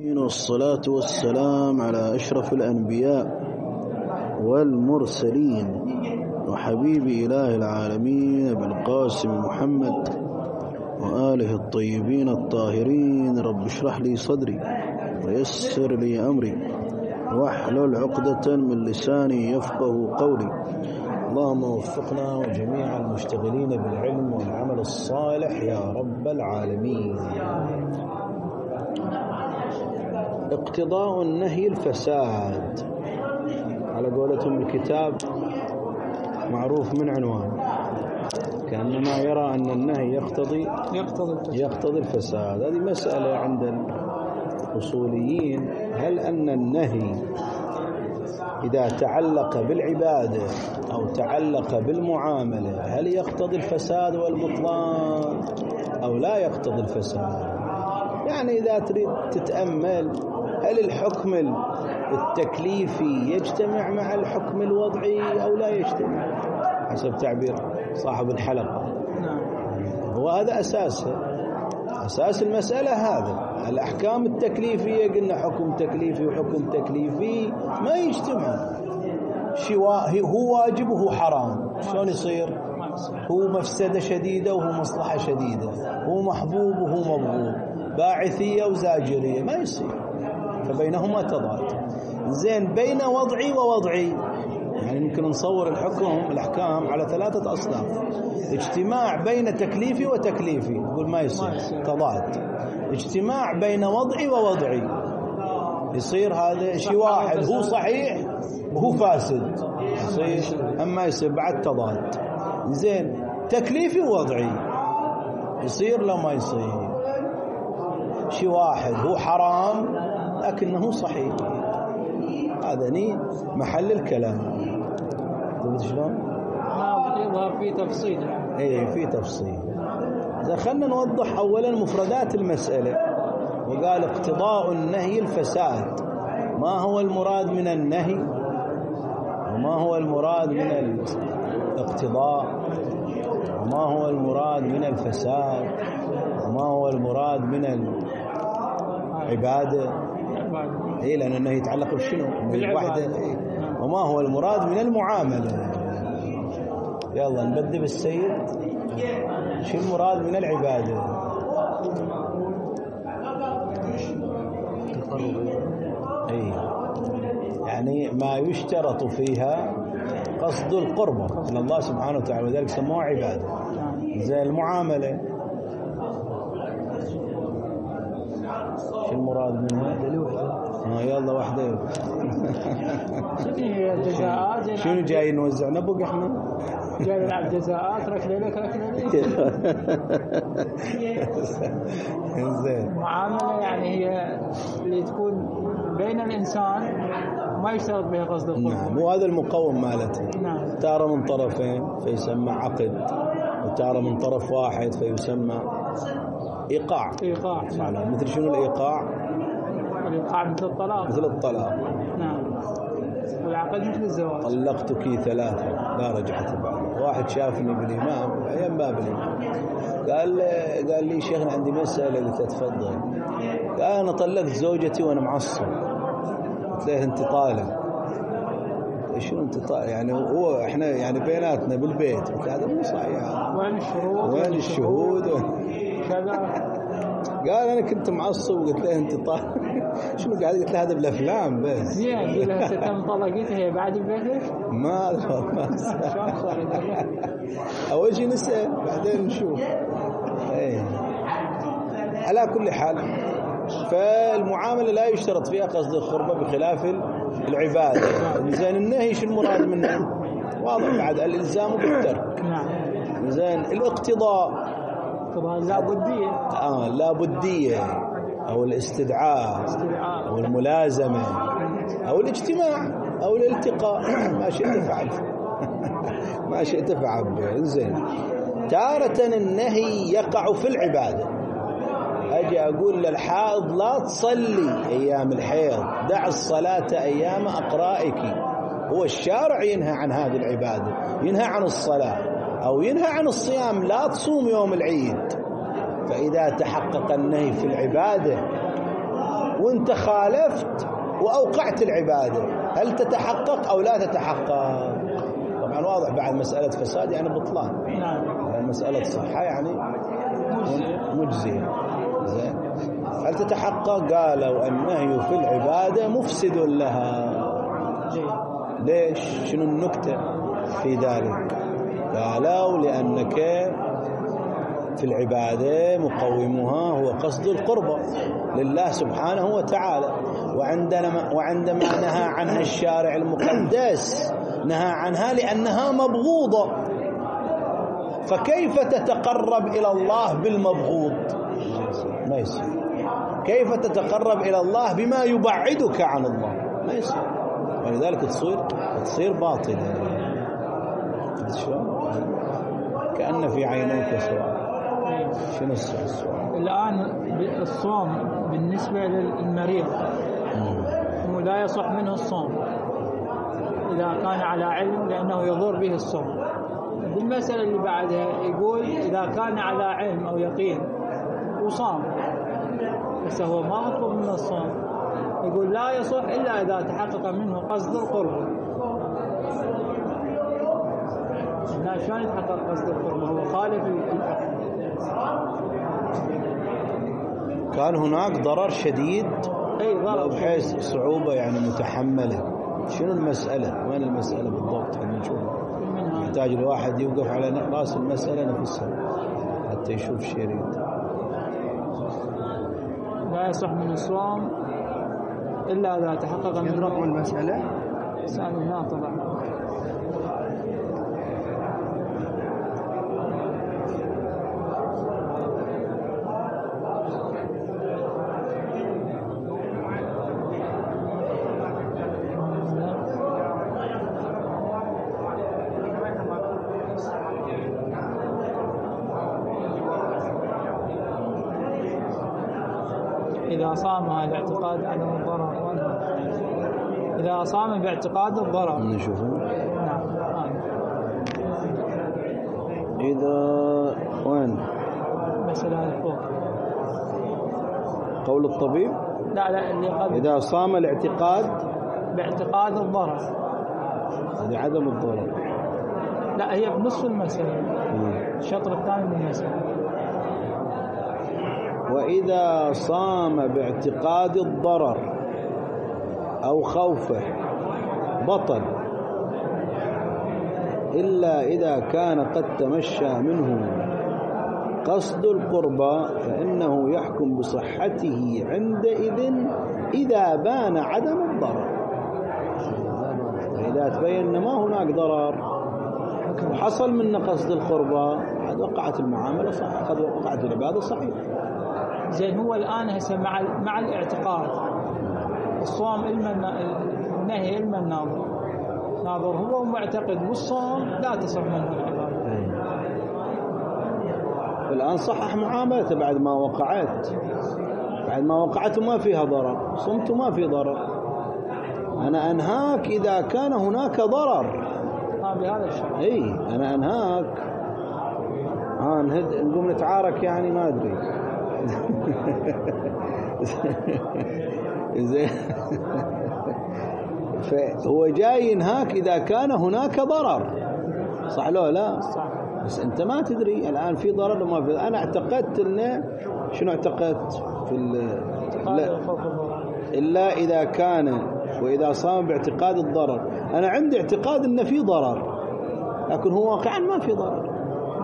والصلاة والسلام على أشرف الأنبياء والمرسلين وحبيب إله العالمين أبي القاسم محمد وآله الطيبين الطاهرين. رب اشرح لي صدري ويسر لي أمري واحلل عقدة من لساني يفقه قولي. اللهم وفقنا وجميع المشتغلين بالعلم والعمل الصالح يا رب العالمين. اقتضاء النهي الفساد على قولتهم الكتاب معروف من عنوان، كأنما يرى أن النهي يقتضي الفساد. هذه مسألة عند الأصوليين، هل أن النهي إذا تعلق بالعبادة أو تعلق بالمعاملة هل يقتضي الفساد والبطلان أو لا يقتضي الفساد؟ يعني إذا تريد تتأمل، هل الحكم التكليفي يجتمع مع الحكم الوضعي أو لا يجتمع حسب تعبير صاحب الحلقة؟ هو هذا أساس المسألة. هذا الأحكام التكليفية قلنا حكم تكليفي وحكم تكليفي ما يجتمع. هو واجب وهو حرام، شلون يصير؟ هو مفسدة شديدة وهو مصلحة شديدة، هو محبوب وهو مبغوض، باعثية وزاجرية، ما يصير. فبينهما تضاد. زين، بين وضعي ووضعي يعني ممكن نصور الأحكام على 3 أصناف. اجتماع بين تكليفي وتكليفي يقول ما يصير، تضاد. اجتماع بين وضعي ووضعي يصير هذا شيء واحد، هو صحيح وهو فاسد، يصير. أما يصير بعد تضاد. زين، تكليفي ووضعي يصير لو ما يصير. شيء واحد هو حرام لكنه صحيح، هذا محل الكلام. قلت شلون؟ يظهر في تفصيل. في تفصيل. إذا خلنا نوضح أولا مفردات المسألة. وقال اقتضاء النهي الفساد. ما هو المراد من النهي وما هو المراد من الاقتضاء وما هو المراد من الفساد وما هو المراد من العبادة؟ لأن النهي يتعلق بشنو؟ بالوحدة. وما هو المراد من المعاملة؟ يلا نبدأ بالسيد. شو المراد من العبادة؟ يعني ما يشترط فيها قصد القربة من الله سبحانه وتعالى، وذلك سموها عبادة. زي المعاملة شو المراد منها؟ يلا واحدة. شنو جاي نوزع نبق احنا؟ جاي نلعب جزاءات، ركله لك ركله لي. زين. معاملة يعني هي اللي تكون بين الإنسان ما يشترط بها قصد القرب. نعم، وهذا المقوم مالته. نعم. تارة من طرفين فيسمى عقد، وتارة من طرف واحد فيسمى إيقاع. مثل شنو الإيقاع؟ الإيقاع مثل الطلاق. نعم. والعقد مثل الزواج. طلقتك 3 لا رجعت بعد. واحد شافني بالإمام أيام باب الإمام، قال لي شيخنا عندي مسألة. قلت تفضل. قال أنا طلقت زوجتي وأنا معصب. قلت له أنت طالق. شنو أنت طالق؟ يعني هو إحنا يعني بيناتنا بالبيت. قلت هذا مو صحيح. وين الشهود؟ كذا. قال أنا كنت معصب. وقلت له أنت طالق. شنو قاعد؟ قلت له هذا بالأفلام بس. زين، قل لها تم طلقتها هي بعد ببيتك؟ ما أول شيء نسأل بعدين نشوف. على كل حال، فالمعاملة لا يشترط فيها قصد القربة بخلاف العبادة. زين، النهي شو المراد منه؟ واضح بعد، الإلزام بالترك. زين، الاقتضاء لابدية أو الاستدعاء أو الملازمة أو الاجتماع أو الالتقاء، ما شئت فعل. زين، تارة النهي يقع في العبادة. أجي أقول للحائض لا تصلي أيام الحيض، دع الصلاة أيام أقرائك. هو الشارع ينهى عن هذه العبادة، ينهى عن الصلاة أو ينهى عن الصيام، لا تصوم يوم العيد. فإذا تحقق النهي في العبادة وانت خالفت وأوقعت العبادة، هل تتحقق أو لا تتحقق؟ طبعا واضح بعد مسألة فساد يعني بطلان، يعني مسألة صحة يعني مجزية. زين، هل تتحقق؟ قالوا النهي في العبادة مفسد لها. ليش؟ شنو النكتة في ذلك؟ قالوا لأنك في العبادة مقومها هو قصد القربة لله سبحانه وتعالى، وعندما نهى عنها الشارع المقدس نهى عنها لأنها مبغوضة، فكيف تتقرب إلى الله بالمبغوض؟ ما يصير. كيف تتقرب إلى الله بما يبعدك عن الله؟ ما يصير. ولذلك تصير باطلة. كأن في عينيك سؤال. شنو السؤال؟ الآن الصوم بالنسبة للمريض إنه لا يصح منه الصوم إذا كان على علم لأنه يضر به الصوم. بالمسألة اللي بعدها يقول إذا كان على علم أو يقين وصام، بس هو ما مطلوب منه الصوم، يقول لا يصح إلا إذا تحقق منه قصد القرب. لا، شلون يتحقق قصد القرب؟ هو خالف الحكم. كان هناك ضرر شديد، أي ضرر بحيث صعوبة يعني متحملة. شنو المسألة؟ وين المسألة بالضبط؟ خلينا نشوف. يحتاج الواحد يوقف على رأس المسألة نفسها حتى يشوف شريط. لا يصح من الصوم إلا إذا تحقق من رقم المسألة. سألنا طبعا. إذا صام الاعتقاد عدم الضرر، إذا صام باعتقاد الضرر. نشوفه. نعم. إذا وين؟ مسألة فوق. قول الطبيب؟ لا اللي قبل. إذا صام الاعتقاد باعتقاد الضرر. هذه عدم الضرر. لا، هي بنصف المسألة. الشطر الثاني من المسألة. وإذا صام باعتقاد الضرر أو خوفه بطل، إلا إذا كان قد تمشى منه قصد القربى فإنه يحكم بصحته عندئذ إذا بان عدم الضرر. إذا تبين ما هناك ضرر وحصل من قصد القربى قد وقعت المعاملة صح، قد وقعت العبادة صحيح. زين، هو الآن هسه مع الاعتقاد الصوم النهي علم ناظر هو معتقد، والصوم لا تصح منه العبادة. الآن صحح معاملته بعد ما وقعت، وما فيها ضرر، صمت ما في ضرر. أنا أنهاك إذا كان هناك ضرر. بهذا الشيء. إيه، أنا أنهاك. نقوم نتعارك يعني ما أدري. زين. فهو جاي ينهاك إذا كان هناك ضرر، صح لو لا؟ صح. بس أنت ما تدري الآن في ضرر وما في. أنا اعتقدت إنه شنو اعتقدت في إلا إذا كان وإذا صام باعتقاد الضرر. أنا عندي اعتقاد إنه في ضرر، لكن هو واقعا ما في ضرر.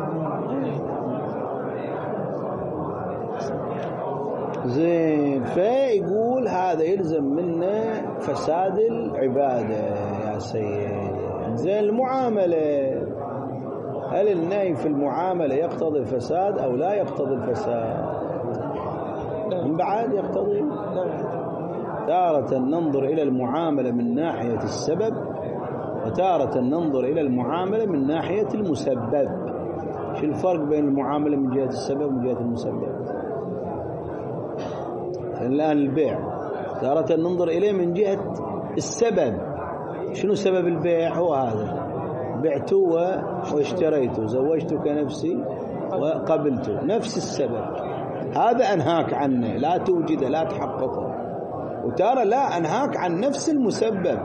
زين، فيقول هذا يلزم منه فساد العبادة يا سيد. زين، المعاملة، هل النهي في المعاملة يقتضي الفساد أو لا يقتضي الفساد؟ من بعد يقتضي. تارة ننظر إلى المعاملة من ناحية السبب، وتارة ننظر إلى المعاملة من ناحية المسبب. شو الفرق بين المعاملة من جهة السبب ومن جهة المسبب؟ الآن البيع تارة ننظر إليه من جهة السبب. شنو سبب البيع؟ هو هذا، بعت واشتريت، زوجتك نفسي وقبلت، نفس السبب هذا أنهاك عنه، لا توجده لا تحققه. وترى لا أنهاك عن نفس المسبب،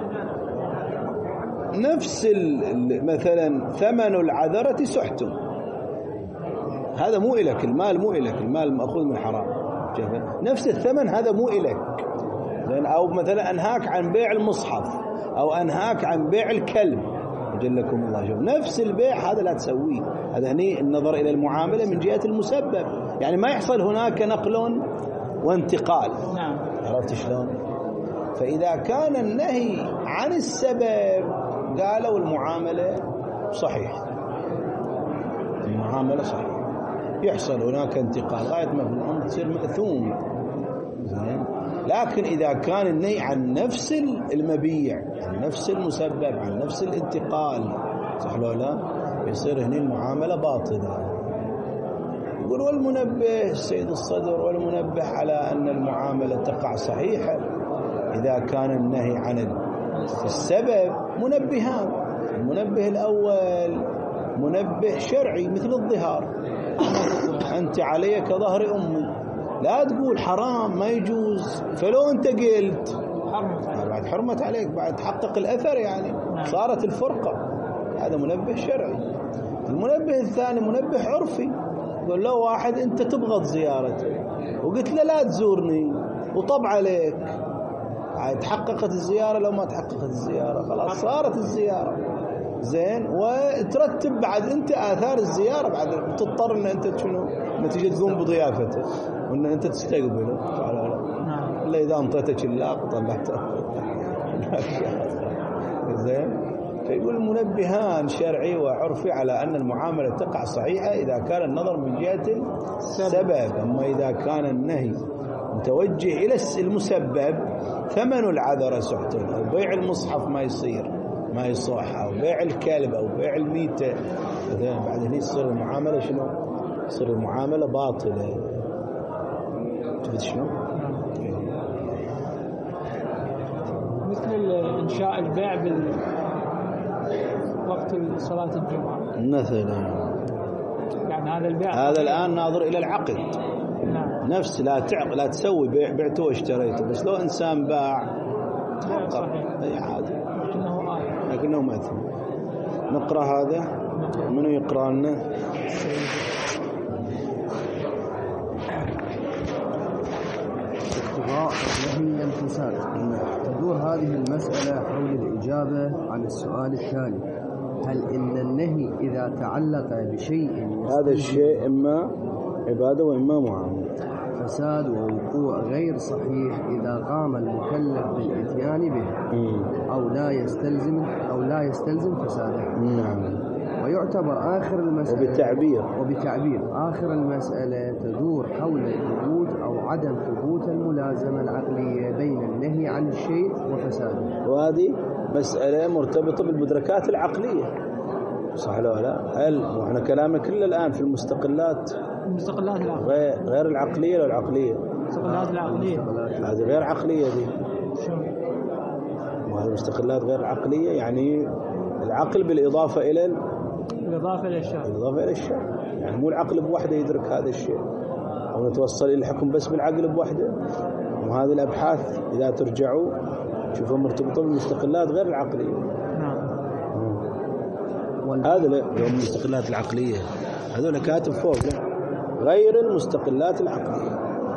نفس مثلا ثمن العذرة سحت، هذا مو إلك، المال مو إلك، المال مأخوذ من حرام، نفس الثمن هذا مو إلك. أو مثلا أنهاك عن بيع المصحف أو أنهاك عن بيع الكلب جلكم الله، شوف نفس البيع هذا لا تسويه. هذا هني النظر إلى المعاملة من جهة المسبب، يعني ما يحصل هناك نقل وانتقال. نعم. عرفت شلون؟ فإذا كان النهي عن السبب قالوا المعاملة صحيح، المعاملة صحيح، يحصل هناك انتقال غاية ما في الأمر تصير مأثوم. زين. لكن إذا كان النهي عن نفس المبيع، عن نفس المسبب، عن نفس الانتقال، صح لو لا، يصير هنا المعاملة باطلة. يقول والمنبه السيد الصدر والمنبه على أن المعاملة تقع صحيحة إذا كان النهي عن السبب منبهان. المنبه الأول منبه شرعي مثل الظهار، أنت علي كظهر أمي، لا تقول حرام ما يجوز، فلو أنت قلت بعد حرمت عليك، بعد تحقق الأثر، يعني صارت الفرقة. هذا منبه شرعي. المنبه الثاني منبه عرفي، يقول له واحد أنت تبغض زيارته وقلت له لا تزورني وطب عليك، تحققت الزيارة لو ما تحققت الزيارة خلاص صارت الزيارة. زين. وترتب بعد أنت آثار الزيارة، بعد تضطر أن أنت شنو نتيجة تقوم بضيافته وأن أنت تستقبله، إلا إذا انطيتك اللاق طلعته. زين. فيقول المنبهان شرعي وعرفي على أن المعاملة تقع صحيحة إذا كان النظر من جهة السبب. أما إذا كان النهي متوجه إلى المسبب، ثمن العذرة سحت، أو بيع المصحف ما يصير ما يصح، أو بيع الكلب أو بيع الميتة، بعد هنا تصير المعاملة شنو؟ تصير المعاملة باطلة. شفت شنو؟ مثل إنشاء البيع وقت صلاة الجمعة مثلا، يعني هذا البيع هذا الآن ناظر إلى العقد. نعم. نفس لا تسوي بيع بعته واشتريته، بس لو إنسان باع صحيح أي عادي لكنه مأثم. نقرأ هذا. منو يقرأ لنا؟ اقتضاء النهي الفساد. تدور هذه المسألة حول الإجابة عن السؤال التالي: هل إن النهي إذا تعلق بشيء هذا الشيء إما عبادة وإما معاملة، فساد ووقوع غير صحيح إذا قام المكلف بالإتيان به، أو لا يستلزم فساده. نعم. ويعتبر آخر المسألة وبتعبير آخر المسألة تدور حول ثبوت أو عدم ثبوت الملازمة العقلية بين النهي عن الشيء وفساده. وهذه مسألة مرتبطة بالمدركات العقلية، صح ولا لا؟ هل احنا كلامنا كله الآن في المستقلات العقلية غير العقلية ولا العقلية؟ المستقلات العقلية هذه غير عقلية دي. وهذه المستقلات غير عقلية، يعني العقل بالإضافة إلى الشيء، يعني مو العقل بوحده يدرك هذا الشيء، أو نتوصل إلى الحكم بس بالعقل بوحده. وهذه الأبحاث إذا ترجعوا شوفوا مرتبطة بالمستقلات غير العقلية. هذا المستقلات العقلية هذول كاتب فوق غير المستقلات العقلية.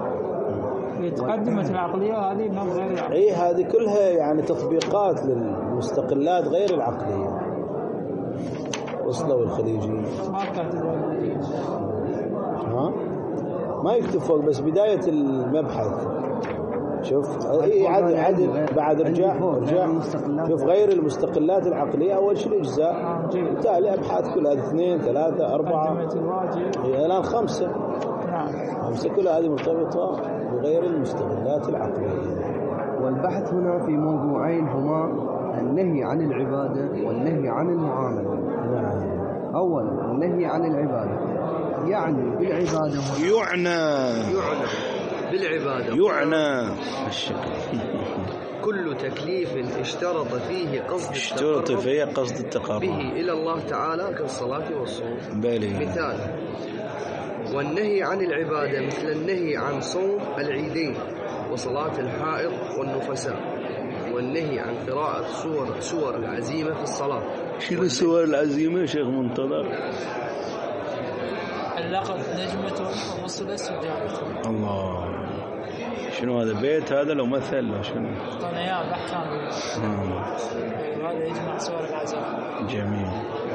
تقدمت العقلية وهذه من غير العقلية. أي هذه كلها يعني تطبيقات للمستقلات غير العقلية. وصلوا الخليجيين ما يكتب فوق بس بداية المبحث. شوف عدد بعد رجع شوف غير المستقلات العقلية أول شيء الأجزاء، بالتالي أبحاث كلها 2 3 4 الآن 5 كلها هذه مرتبطة بغير المستقلات العقلية. والبحث هنا في موضوعين هما النهي عن العبادة والنهي عن المعاملة. أولا النهي عن العبادة يعني بالعبادة يعنى كل تكليف اشترط فيه قصد التقرب به إلى الله تعالى كالصلاة والصوم. مثال: والنهي عن العبادة مثل النهي عن صوم العيدين وصلاة الحائض والنفساء، والنهي عن قراءة سور العزيمة في الصلاة. شنو السور العزيمة يا شيخ منتظر؟ اللقب نجمة وفصل السجارة. الله، شنو هذا بيت هذا لو مثل لو شنو؟ طنيا بحكام هذا يجمع سور العزيمة. جميل.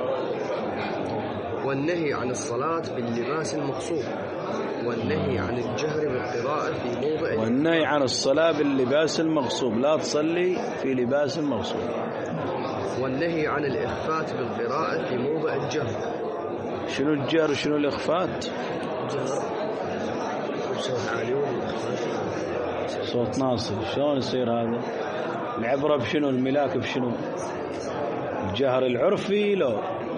والنهي عن الصلاة باللباس المقصود، والنهي عن الجهر بالقراءة في موضع، والنهي عن الصلاة باللباس المغصوب، لا تصلي في لباس مغصوب. والنهي عن الإخفات بالقراءة في موضع الجهر. شنو الجهر وشنو الإخفات؟ الجهر صوت عالي والإخفات صوت ناصر. شلون يصير هذا؟ العبرة بشنو؟ الملاك بشنو؟ الجهر العرفي لو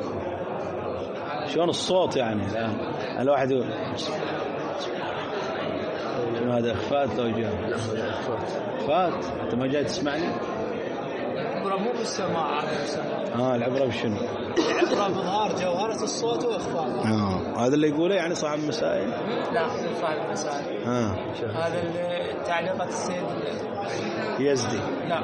شلون الصوت يعني؟ لا الواحد يقول شنو هذا إخفات لو جهر؟ لا هذا إخفات. إخفات. أنت ما جاي تسمعني؟ العبرة مو بالسماع على السماع. العبرة بشنو؟ العبرة بإظهار جوهرة الصوت وإخفاء. هذا اللي يقوله يعني صاحب المسائل؟ لا مو صاحب المسائل. هذا تعليقة السيد يزدي. لا.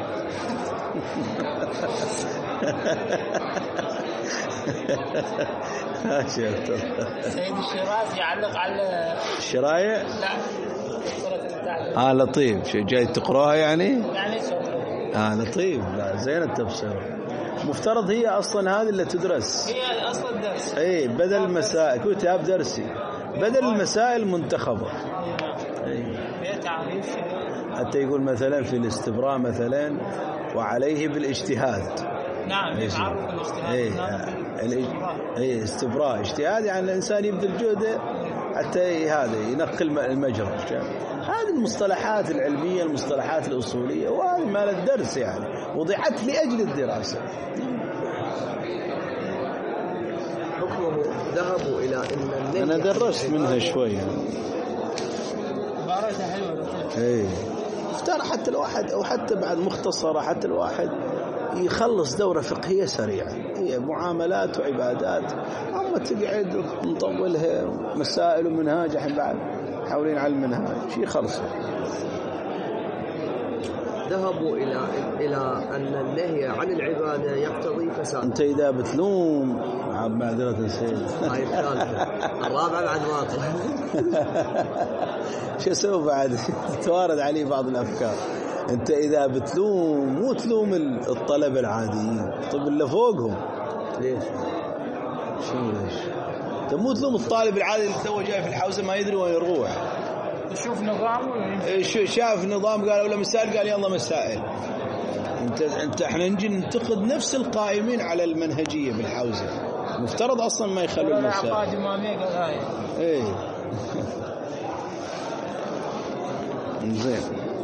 شفت سيد الشيرازي يعلق على الشرايع. لا صورة لطيف. شو جاي تقراها يعني صورة لطيف. لا زين التفسير. مفترض هي اصلا هذه اللي تدرس، هي اصلا درس. اي بدل المسائل كتاب درسي، بدل المسائل منتخبه. هي تعريف. حتى يقول مثلا في الاستبراء مثلا وعليه بالاجتهاد. نعم يعرف الاجتهاد. استبراء اجتهاد يعني الانسان يبذل جهده حتى هذا ينقل المجرى. هذه المصطلحات العلميه، المصطلحات الاصوليه، وهذه مال الدرس يعني وضعت لاجل الدراسه. حكمه ذهبوا الى ان النهي، انا درست منها شويه. عبارتها حلوه. اختار حتى الواحد او حتى بعد مختصره، حتى الواحد يخلص دورة فقهية سريعة. هي معاملات وعبادات، أما تقعد نطولها مسائل ومنهاج. الحين بعد حاولين على المنهاج شيء خلص. ذهبوا إلى أن النهي عن العبادة يقتضي فساد. أنت إذا بتلوم معذرة سيد هاي الثالثة. الرابعة بعد واطل. شو سوف بعد توارد عليه بعض الأفكار. أنت إذا بتلوم مو تلوم الطلبة العاديين، طب اللي فوقهم. ليش؟ شنو ليش؟ أنت مو تلوم الطالب العادي اللي تو جاي في الحوزة ما يدري وين يروح. يشوف نظام شاف نظام قال ولا مسائل قال يلا مسائل. أنت إحنا نجي ننتقد نفس القائمين على المنهجية بالحوزة، مفترض أصلا ما يخلوا المسائل. العقاد إمامية قال هاي. إيه. زين.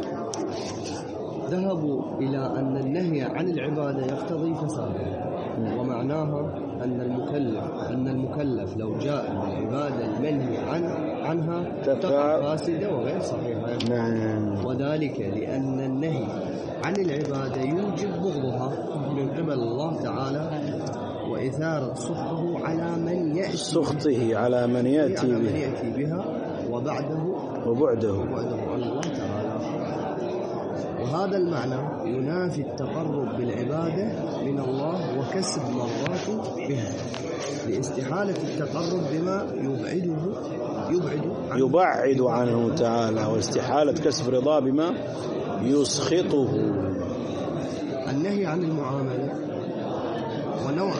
ذهبوا إلى أن النهي عن العبادة يقتضي فسادا، ومعناها أن المكلف لو جاء بالعبادة المنهي عنها تقع فاسدة وغير صحيحة. نعم. وذلك لأن النهي عن العبادة يوجب بغضها من قبل الله تعالى، وإثارة سخطه على من يأتي بها وبعده عن الله تعالى. وهذا المعنى ينافي التقرب بالعبادة من الله وكسب مرضاته بها، لاستحالة التقرب بما يبعد عنه تعالى، واستحالة كسب رضاه بما يسخطه. النهي عن المعاملة ونوع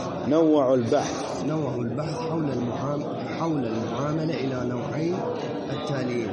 البحث حول المعاملة إلى النوعين التاليين.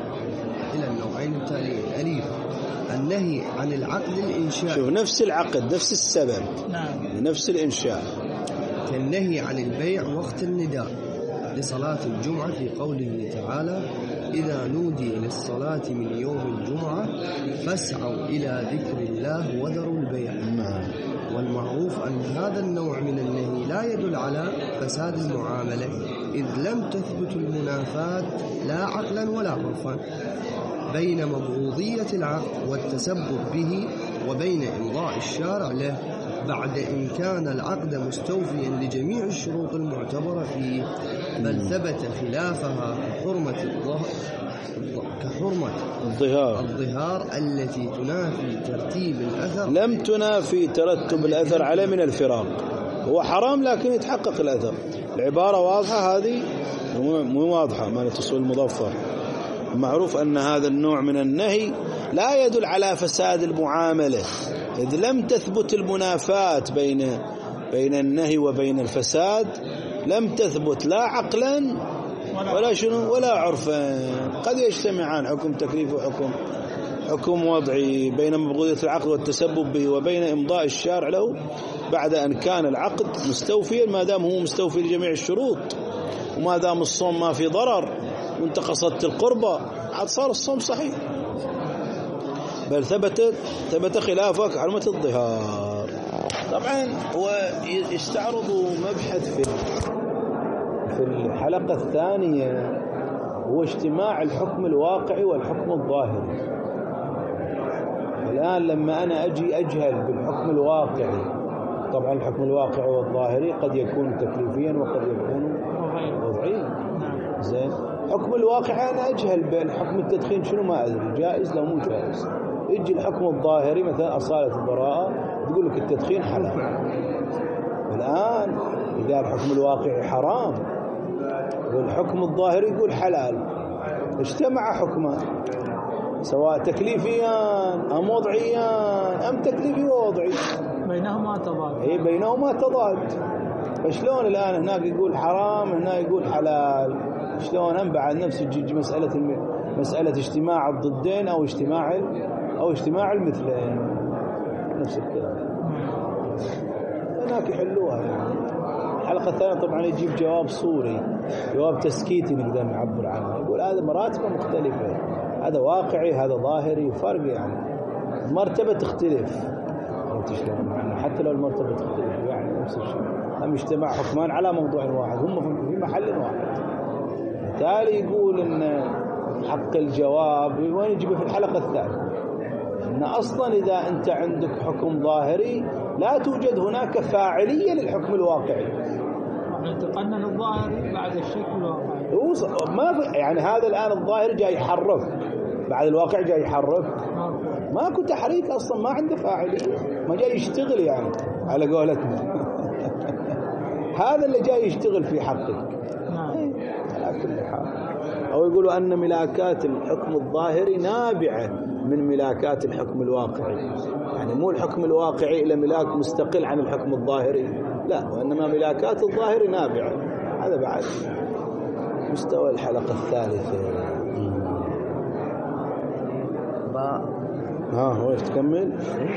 أليف النهي عن العقد الإنشاء. شوف نفس العقد نفس السبب. نعم. نفس الإنشاء. كالنهي عن البيع وقت النداء لصلاة الجمعة في قوله تعالى: إذا نودي للصلاة من يوم الجمعة فاسعوا إلى ذكر الله وذروا البيع. والمعروف أن هذا النوع من النهي لا يدل على فساد المعاملة، إذ لم تثبت المنافاة لا عقلا ولا عرفا، بين مبغوضية العقد والتسبب به وبين إمضاء الشارع له بعد إن كان العقد مستوفيا لجميع الشروط المعتبرة فيه، بل ثبت خلافها كحرمة الظهار التي تنافي ترتيب الأثر. لم تنافي ترتب الأثر عليه من الفراق، هو حرام لكن يتحقق الأثر. العبارة واضحة هذه، مو واضحة ما تصل المظفر. معروف أن هذا النوع من النهي لا يدل على فساد المعاملة، إذ لم تثبت المنافاة بين النهي وبين الفساد، لم تثبت لا عقلا ولا شنو ولا عرفا. قد يجتمعان حكم تكليف وحكم وضعي بين مبغوضية العقد والتسبب به وبين إمضاء الشارع له بعد أن كان العقد مستوفيا، ما دام هو مستوفي لجميع الشروط، وما دام الصوم ما في ضرر وانت قصدت القربة، عاد صار الصوم صحيح. بل ثبت خلافك حرمة الظهار. طبعا هو يستعرض مبحث في الحلقة الثانية، هو اجتماع الحكم الواقعي والحكم الظاهري. الآن لما أنا أجي أجهل بالحكم الواقعي، طبعا الحكم الواقعي والظاهري قد يكون تكليفيا وقد يكون وضعيا. زين، حكم الواقعي أنا أجهل بالحكم التدخين شنو ما أدري جائز لو مو جائز. يجي الحكم الظاهري مثلا أصالة البراءة تقول لك التدخين حلال. الآن إذا الحكم الواقعي حرام والحكم الظاهري يقول حلال، اجتمع حكمان سواء تكليفيان أم وضعيان أم تكليفي ووضعي، بينهما تضاد. أي بينهما تضاد. فشلون الآن هناك يقول حرام هنا يقول حلال؟ شلون هم بعد نفس مسألة اجتماع الضدين أو اجتماع المثلين، نفس الكلام. هناك يحلوها يعني. الحلقة الثانية طبعا يجيب جواب صوري، جواب تسكيتي نقدر نعبر عنه، يقول هذا مراتب مختلفة، هذا واقعي هذا ظاهري، فرق يعني مرتبة تختلف. حتى لو المرتبة تختلف يعني نفس الشيء، هم اجتماع حكمان على موضوع واحد، هم في محل واحد. بالتالي يقول ان حق الجواب وين يجيبه في الحلقة الثانية، ان اصلا اذا انت عندك حكم ظاهري لا توجد هناك فاعلية للحكم الواقعي. انتقلنا للظاهري بعد الشك الواقعي. ما في يعني هذا الآن الظاهري جاي يحرف بعد الواقع جاي يحرف، ما كنت تحريك اصلا، ما عنده فاعلية، ما جاي يشتغل يعني على قولتنا. هذا اللي جاي يشتغل في حقك. على كل حال، أو يقولوا أن ملاكات الحكم الظاهري نابعة من ملاكات الحكم الواقعي، يعني مو الحكم الواقعي إلى ملاك مستقل عن الحكم الظاهري، لا، وإنما ملاكات الظاهري نابعة. هذا بعد مستوى الحلقة الثالثة. هو تكمل.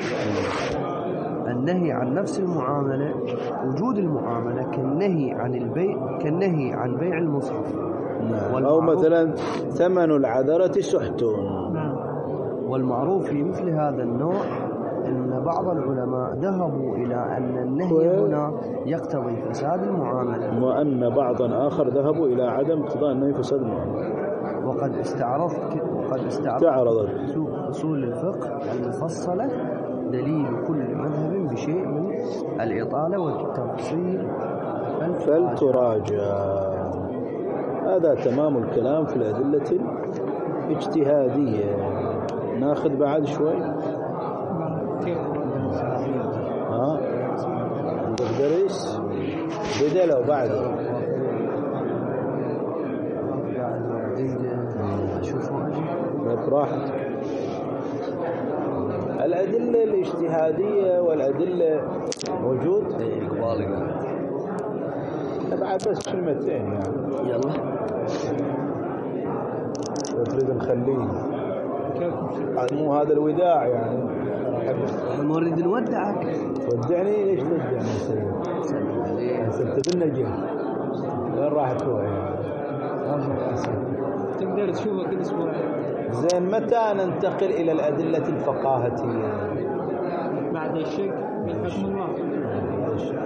النهي عن نفس المعاملة، وجود المعاملة كالنهي عن بيع المصحف. أو مثلا ثمن العذرة سحت. والمعروف في مثل هذا النوع أن بعض العلماء ذهبوا إلى أن النهي هنا يقتضي فساد المعاملة، وأن بعضا آخر ذهبوا إلى عدم اقتضاء النهي فساد المعاملة. وقد استعرضت أصول الفقه المفصلة دليل كل مذهب بشيء من الإطالة والتفصيل فلتراجع. هذا تمام الكلام في الأدلة الاجتهادية. ناخذ بعد شوي. عندك درس بدله بعده. براحتك. الأدلة الاجتهادية والأدلة موجود. بعد بس كلمتين يعني. يلا. تريد نخليه. مو هذا الوداع يعني. نريد نودعك. ودعني ليش تودعني سيد؟ انت بالنجم. وين راحت هو يعني؟ تقدر تشوفه كل اسبوع. زين، متى ننتقل إلى الأدلة الفقاهتية؟ بعد الشك بالحكم الواقعي.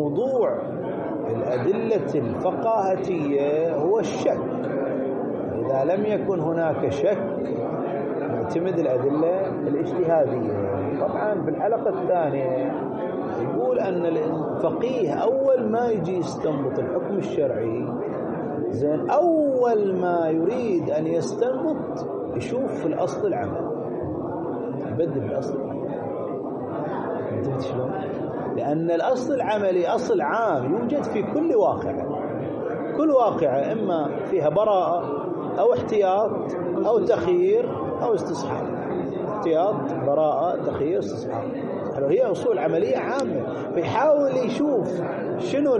فموضوع الأدلة الفقاهتية هو الشك. إذا إذا لم يكن هناك شك نعتمد الأدلة الاجتهادية. طبعا في الحلقة الثانية يقول أن الفقيه أول ما يجي يستنبط الحكم الشرعي زين أول ما يريد أن يستنبط يشوف في الأصل العمل، يبدل الأصل العملي. انتبهت شلون؟ لأن الأصل العملي أصل عام يوجد في كل واقعة، كل واقعة إما فيها براءة أو احتياط أو تخيير أو استصحاب. احتياط، براءة، تخيير، استصحاب. هي أصول عملية عامة، فيحاول يشوف شنو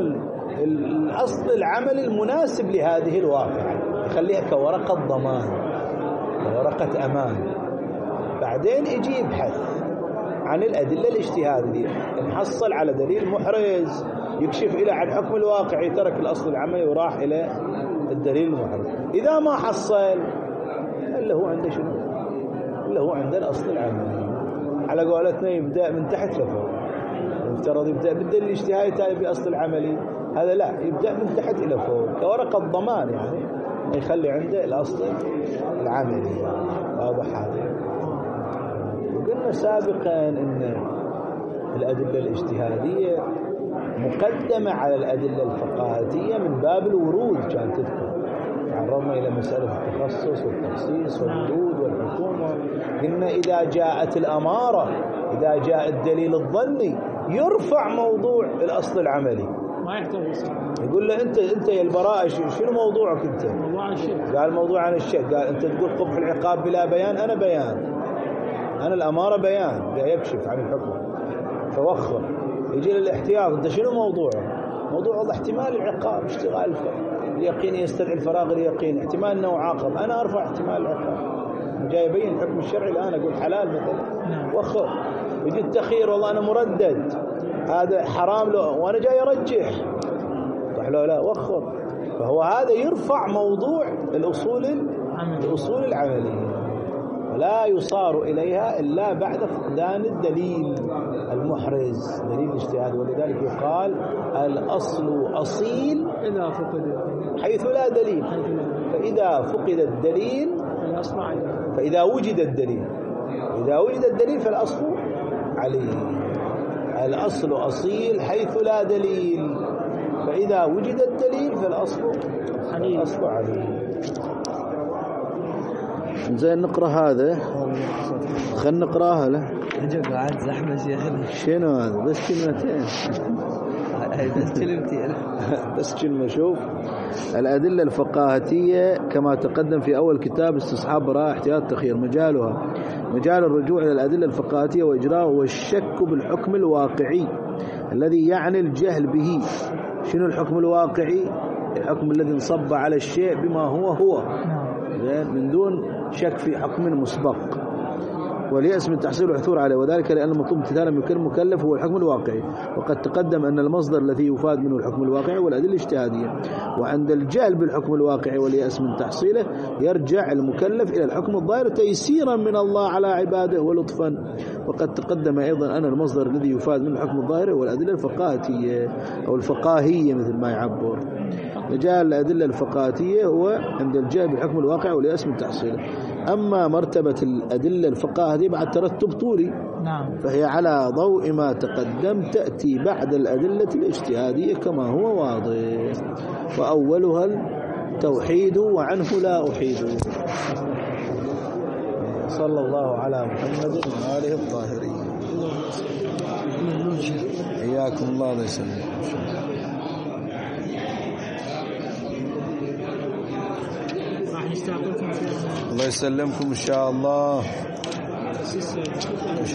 الأصل العملي المناسب لهذه الواقعة، يخليها كورقة ضمان، كورقة أمان. بعدين يجي يبحث عن الأدلة الاجتهادية، نحصل على دليل محرز يكشف إلى عن الحكم الواقعي، ترك الأصل العملي وراح إلى الدليل المحرز. إذا ما حصل إلا هو عنده شنو؟ إلا هو عنده الأصل العملي. على قولتنا يبدأ من تحت لفوق. المفترض يبدأ بالدليل الاجتهادي تالي بأصل العملي، هذا لا، يبدأ من تحت إلى فوق كورقة ضمان، يعني يخلي عنده الأصل العملي. واضح هذا؟ وقلنا سابقا أن الأدلة الاجتهادية مقدمة على الأدلة الفقهية من باب الورود. كان تذكر تعرضنا إلى مسألة التخصص والتخصيص والورود والحكومة. قلنا إذا جاءت الأمارة، إذا جاء الدليل الظني، يرفع موضوع الأصل العملي، ما يحتاج يقول له أنت يا البراءة شنو موضوعك أنت؟ موضوع الشك. قال موضوع عن الشك. قال أنت تقول قبح العقاب بلا بيان، أنا بيان، أنا الأمارة بيان، لا يكشف عن الحكم. فوخر. يجي للاحتياط، أنت شنو موضوعه؟ موضوع احتمال العقاب، اشتغال اليقين يستدعي الفراغ اليقين، احتمال أنه عاقب، أنا أرفع احتمال العقاب. جاي يبين الحكم الشرعي الآن، أقول حلال مثلا، وخر. يجي التخيير، والله أنا مردد، هذا حرام له وأنا جاي أرجح، صح له لا؟ وخر. فهو هذا يرفع موضوع الأصول العملية، ولا يصار إليها إلا بعد فقدان الدليل المحرز، دليل الاجتهاد. ولذلك يقال الأصل أصيل إذا فقد حيث لا دليل، فإذا فقد الدليل فإذا وجد الدليل، إذا وجد الدليل فالأصل عليه. الأصل أصيل حيث لا دليل، فإذا وجد الدليل فالأصل عليه. زين نقرأ هذا، خلنا نقرأها له. قاعد زحمة شيخنا. شنو هذا؟ بس كلمتين. بس كلمتين. بس كلمة. شوف الأدلة الفقاهية كما تقدم في أول كتاب استصحاب براءة احتياط تخيير. مجال الرجوع إلى الأدلة الفقاهية وإجراء والشك بالحكم الواقعي الذي يعني الجهل به. شنو الحكم الواقعي؟ الحكم الذي انصب على الشيء بما هو من دون شك في حكم مسبق، واليأس من تحصيل العثور عليه، وذلك لأن المطلوب امتثالا من كل مكلف هو الحكم الواقعي. وقد تقدم أن المصدر الذي يفاد منه الحكم الواقعي والأدلة الاجتهادية. وعند الجهل بالحكم الواقعي واليأس من تحصيله يرجع المكلف إلى الحكم الظاهر تيسيرا من الله على عباده ولطفا. وقد تقدم أيضا أن المصدر الذي يفاد منه الحكم الظاهر والأدلة الفقاهية أو الفقاهية مثل ما يعبر. مجال الأدلة الفقاهية هو عند الجهل بالحكم الواقعي واليأس من تحصيله. أما مرتبة الأدلة الفقاهية بعد ترتب طولي، فهي على ضوء ما تقدم تأتي بعد الأدلة الاجتهادية كما هو واضح، وأولها التوحيد وعنه لا أحيد. صلى الله على محمد وآله الطاهرين. إياكم الله يسلمكم. الله يسلمكم إن شاء الله.